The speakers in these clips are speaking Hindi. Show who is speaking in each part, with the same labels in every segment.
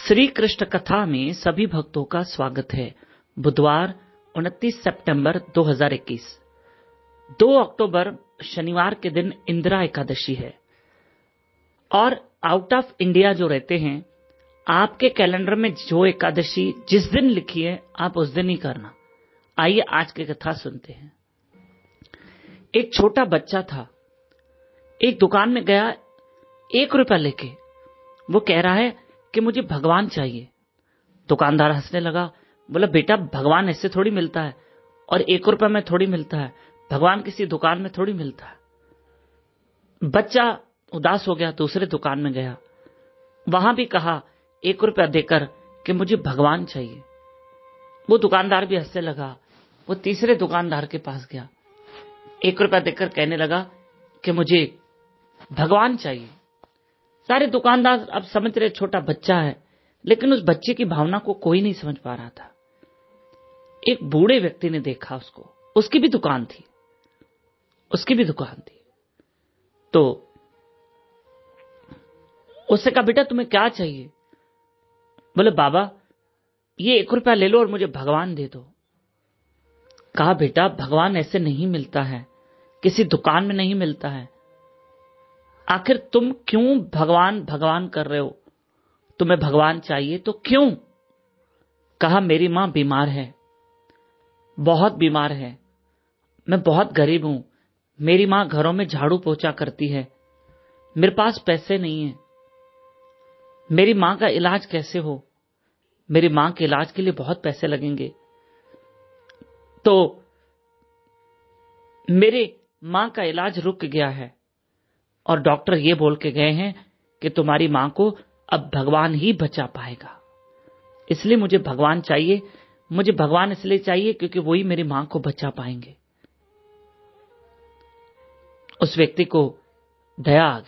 Speaker 1: श्री कृष्ण कथा में सभी भक्तों का स्वागत है। बुधवार 29 सितंबर 2021, 2 अक्टूबर शनिवार के दिन इंदिरा एकादशी है। और आउट ऑफ इंडिया जो रहते हैं, आपके कैलेंडर में जो एकादशी जिस दिन लिखी है आप उस दिन ही करना। आइए आज की कथा सुनते हैं। एक छोटा बच्चा था, एक दुकान में गया 1 रुपया लेके। वो कह रहा है कि मुझे भगवान चाहिए। दुकानदार हंसने लगा, बोला बेटा भगवान ऐसे थोड़ी मिलता है और 1 रुपया में थोड़ी मिलता है, भगवान किसी दुकान में थोड़ी मिलता है। बच्चा उदास हो गया, दूसरे दुकान में गया, वहां भी कहा 1 रुपया देकर कि मुझे भगवान चाहिए। वो दुकानदार भी हंसने लगा। वो तीसरे दुकानदार के पास गया, 1 रुपया देकर कहने लगा कि मुझे भगवान चाहिए। सारे दुकानदार अब समझ रहे छोटा बच्चा है, लेकिन उस बच्चे की भावना को कोई नहीं समझ पा रहा था। एक बूढ़े व्यक्ति ने देखा उसको, उसकी भी दुकान थी, तो उससे कहा बेटा तुम्हें क्या चाहिए? बोले बाबा ये 1 रुपया ले लो और मुझे भगवान दे दो। कहा बेटा भगवान ऐसे नहीं मिलता है, किसी दुकान में नहीं मिलता है। आखिर तुम क्यों भगवान भगवान कर रहे हो? तुम्हें भगवान चाहिए तो क्यों? कहा मेरी मां बीमार है, बहुत बीमार है, मैं बहुत गरीब हूं, मेरी मां घरों में झाड़ू पोछा करती है, मेरे पास पैसे नहीं है, मेरी मां का इलाज कैसे हो? मेरी मां के इलाज के लिए बहुत पैसे लगेंगे, तो मेरे मां का इलाज रुक गया है और डॉक्टर ये बोल के गए हैं कि तुम्हारी मां को अब भगवान ही बचा पाएगा, इसलिए मुझे भगवान चाहिए। मुझे भगवान इसलिए चाहिए क्योंकि वही मेरी मां को बचा पाएंगे। उस व्यक्ति को दया आ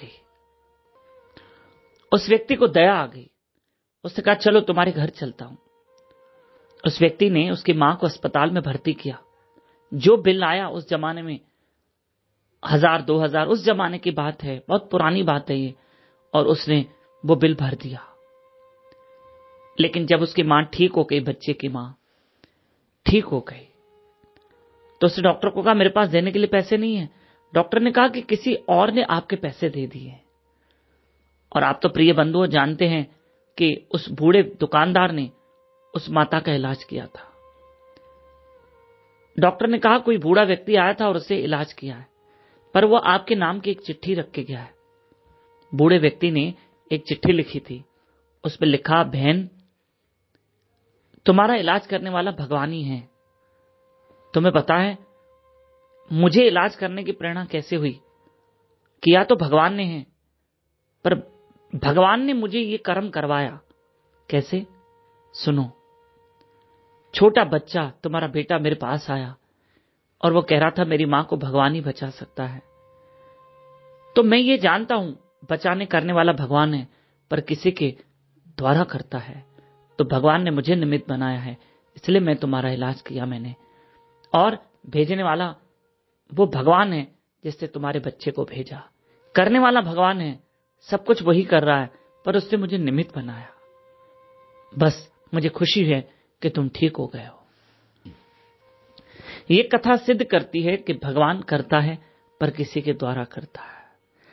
Speaker 1: गई। उसने कहा चलो तुम्हारे घर चलता हूं। उस व्यक्ति ने उसकी मां को अस्पताल में भर्ती किया। जो बिल आया उस जमाने में 1000-2000, उस जमाने की बात है, बहुत पुरानी बात है ये, और उसने वो बिल भर दिया। लेकिन जब उसकी मां ठीक हो गई, बच्चे की मां ठीक हो गई, तो उसने डॉक्टर को कहा मेरे पास देने के लिए पैसे नहीं है। डॉक्टर ने कहा कि किसी और ने आपके पैसे दे दिए। और आप तो प्रिय बंधुओं जानते हैं कि उस बूढ़े दुकानदार ने उस माता का इलाज किया था। डॉक्टर ने कहा कोई बूढ़ा व्यक्ति आया था और उसे इलाज किया है, पर वो आपके नाम की एक चिट्ठी रख के गया है। बूढ़े व्यक्ति ने एक चिट्ठी लिखी थी, उस पर लिखा बहन तुम्हारा इलाज करने वाला भगवान ही है। तुम्हें पता है मुझे इलाज करने की प्रेरणा कैसे हुई? किया तो भगवान ने है, पर भगवान ने मुझे ये कर्म करवाया। कैसे? सुनो। छोटा बच्चा तुम्हारा बेटा मेरे पास आया और वो कह रहा था मेरी मां को भगवान ही बचा सकता है। तो मैं ये जानता हूं बचाने करने वाला भगवान है, पर किसी के द्वारा करता है, तो भगवान ने मुझे निमित्त बनाया है, इसलिए मैं तुम्हारा इलाज किया मैंने। और भेजने वाला वो भगवान है जिससे तुम्हारे बच्चे को भेजा। करने वाला भगवान है, सब कुछ वही कर रहा है, पर उसने मुझे निमित्त बनाया। बस मुझे खुशी है कि तुम ठीक हो गए हो। ये कथा सिद्ध करती है कि भगवान करता है पर किसी के द्वारा करता है।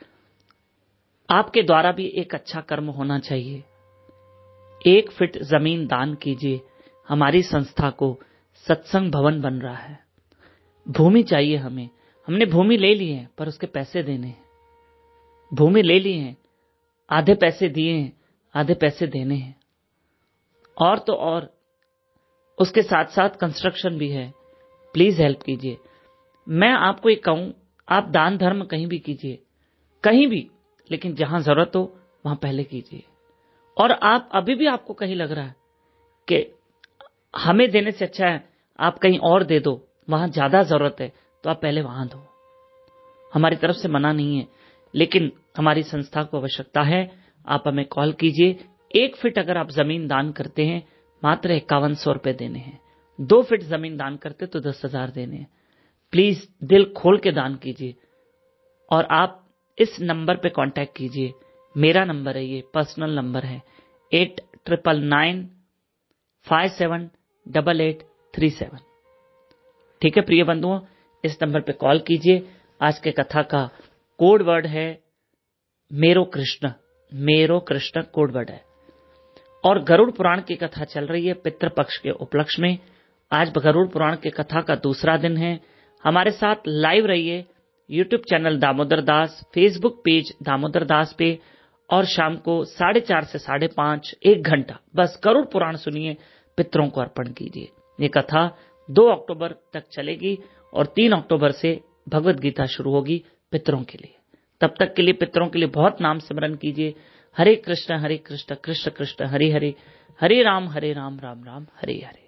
Speaker 1: आपके द्वारा भी एक अच्छा कर्म होना चाहिए। 1 फीट जमीन दान कीजिए। हमारी संस्था को सत्संग भवन बन रहा है। भूमि चाहिए हमें। हमने भूमि ले ली है पर उसके पैसे देने हैं। भूमि ले ली है, आधे पैसे दिए हैं, आधे पैसे देने हैं। और तो और उसके साथ साथ कंस्ट्रक्शन भी है। प्लीज हेल्प कीजिए। मैं आपको एक कहूं, आप दान धर्म कहीं भी कीजिए, कहीं भी, लेकिन जहां जरूरत हो वहां पहले कीजिए। और आप अभी भी आपको कहीं लग रहा है कि हमें देने से अच्छा है आप कहीं और दे दो, वहां ज्यादा जरूरत है, तो आप पहले वहां दो। हमारी तरफ से मना नहीं है, लेकिन हमारी संस्था को आवश्यकता है। आप हमें कॉल कीजिए। 1 फीट अगर आप जमीन दान करते हैं मात्र 5100 रुपए देने हैं। 2 फीट जमीन दान करते तो 10,000 देने हैं। प्लीज दिल खोल के दान कीजिए। और आप इस नंबर पे कांटेक्ट कीजिए। मेरा नंबर है, ये पर्सनल नंबर है 99578837। ठीक है प्रिय बंधुओं, इस नंबर पे कॉल कीजिए। आज के कथा का कोड वर्ड है मेरो कृष्ण। मेरो कृष्ण कोड वर्ड है। और गरुड़ पुराण की कथा चल रही है पितृपक्ष के उपलक्ष्य में। आज गरुड़ पुराण की कथा का दूसरा दिन है। हमारे साथ लाइव रहिए YouTube channel Damodar Das, Facebook page Damodar Das पे, और शाम को 4:30 से 5:30 1 घंटा बस गरुड़ पुराण सुनिए, पितरों को अर्पण कीजिए। ये कथा 2 अक्टूबर तक चलेगी और 3 अक्टूबर से भगवत गीता शुरू होगी पितरों के लिए। तब तक के लिए पितरों के लिए बहुत नाम सिमरन कीजिए। हरे कृष्ण कृष्ण कृष्ण हरे हरे, हरे राम राम राम हरे हरे।